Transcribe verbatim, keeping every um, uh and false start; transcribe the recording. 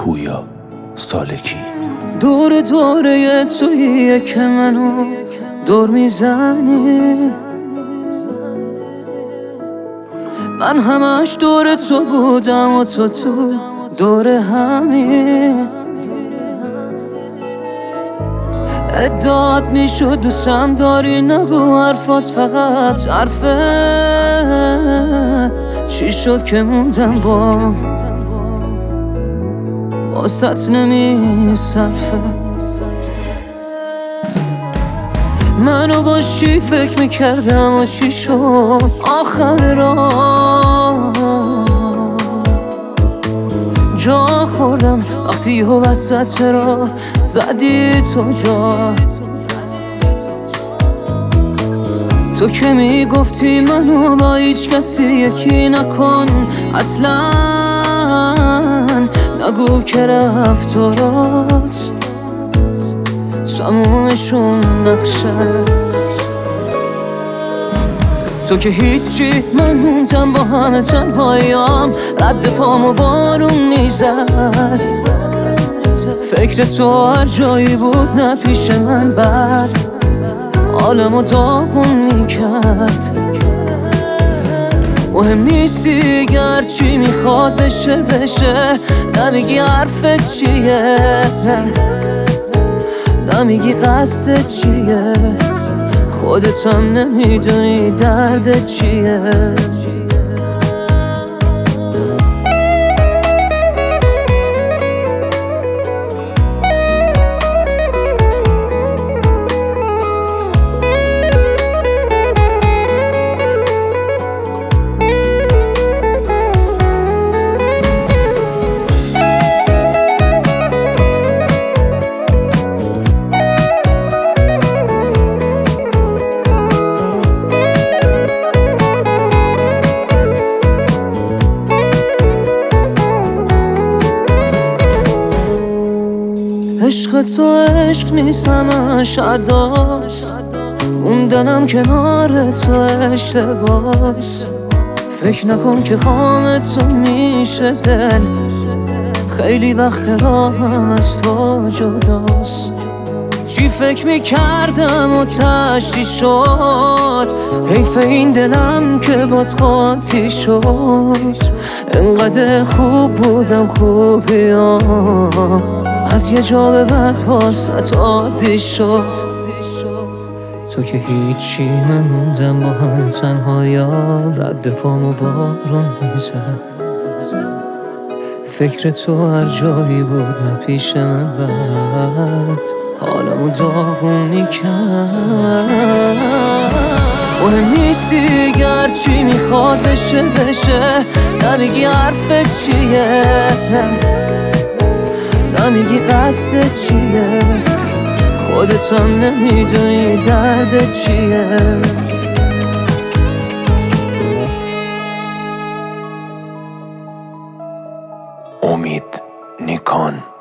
پویا سالکی. دور دوره توییه که منو دور میزنی، من همش دور تو بودم و تو تو دور همین. ادعات میشد دوستم داری، نگو حرفات فقط حرفه. چی شد که موندم با واسط نمیصرفه. منو با چی فکر میکردم و چی شد آخر راه. جا خوردم وقتی یه وسط راه زدی تو جا. تو که میگفتی منو با هیچ کسی یکی نکن اصلا، نگو که رفتارات تمومشون نقشه. تو که هیچی، من موندم با همه تنهاییام، رد پامو بارون میزد. فکر تو هر جایی بود نه پیش من بد حالمو داغون میکرد. مهم نیستی گرچی میخواد بشه بشه، نمیگی حرفت چیه، نمیگی قصدت چیه، خودت هم نمیدونی دردت چیه. عشق تو عشق نیست همش عداست، موندنم کنار تو اشتباس. فکر نکن که خام تو میشه دل، خیلی وقت راهم از تو جداست. چی فکر میکردم و تشتی شد، حیف این دلم که بات قاطی شد. انقدر خوب بودم خوبیام، از یه جا به بعد واسط عادی شد. تو که هیچی، من موندم با همه تنهاییام، رد پامو بارون میزد. فکر تو هر جایی بود نه پیش من بد حالمو داغون میکرد. مهم نیستی گرچی میخواد بشه بشه، نمیگی حرفت چیه، نمیگی قصدت چیه، خودت هم نمیدونی دردت چیه. امید نیکان.